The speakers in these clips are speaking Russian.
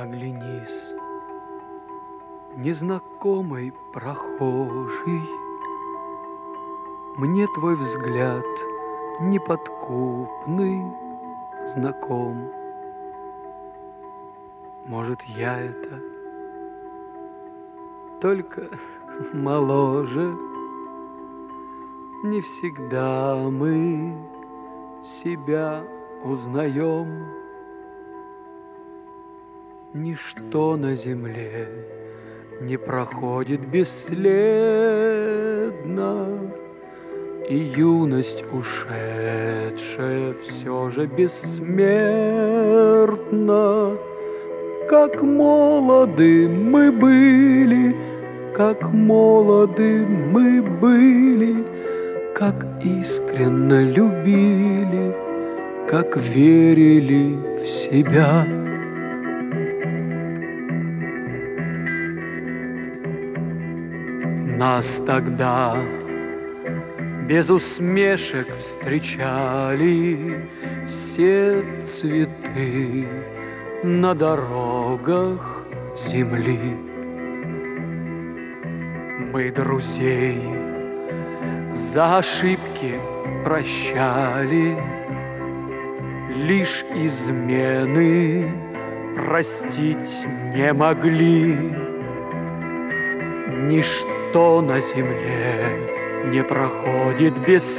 Оглянись, незнакомый прохожий, мне твой взгляд неподкупный знаком. Может, я это только моложе. Не всегда мы себя узнаем. Ничто на земле не проходит бесследно, и юность ушедшая все же бессмертна. Как молоды мы были, как молоды мы были, как искренно любили, как верили в себя. Нас тогда без усмешек встречали все цветы на дорогах земли. Мы друзей за ошибки прощали, лишь измены простить не могли. Ничто на земле не проходит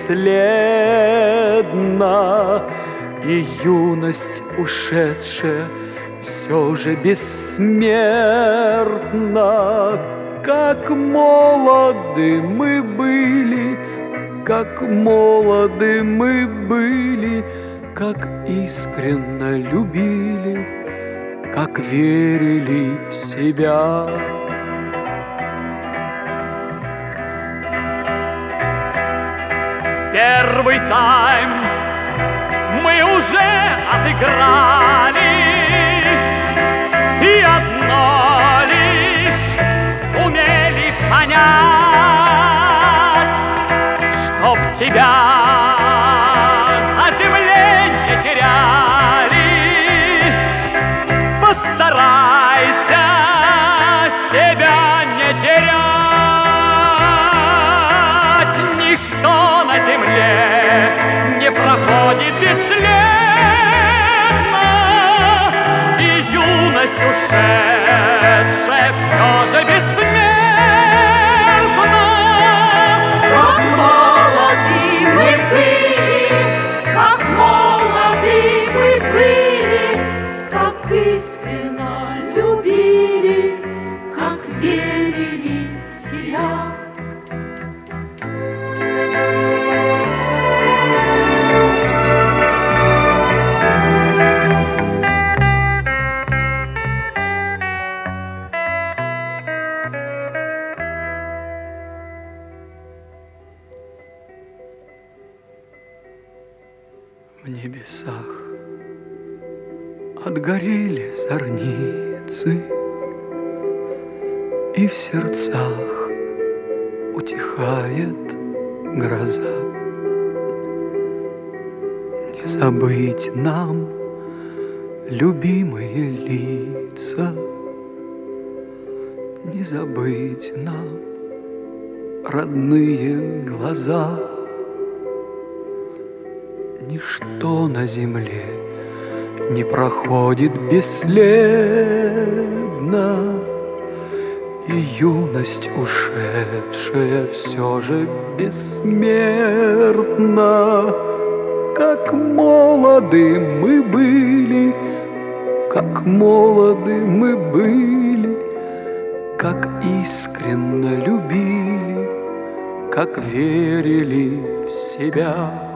бесследно, и юность ушедшая все же бессмертна. Как молоды мы были, как молоды мы были, как искренно любили, как верили в себя. Первый тайм мы уже отыграли, и одно лишь сумели понять, чтоб тебя на земле не теряли. Постарайся себя не терять. Ничто на земле не проходит бесследно, и юность ушедшая все же бессмертна. Как молоды мы были, как молоды мы были, как искренно любили, как верили в себя. В небесах отгорели зорницы, и в сердцах утихает гроза. Не забыть нам любимые лица, не забыть нам родные глаза. Ничто на земле не проходит бесследно, и юность ушедшая все же бессмертна. Как молоды мы были, как молоды мы были, как искренно любили, как верили в себя.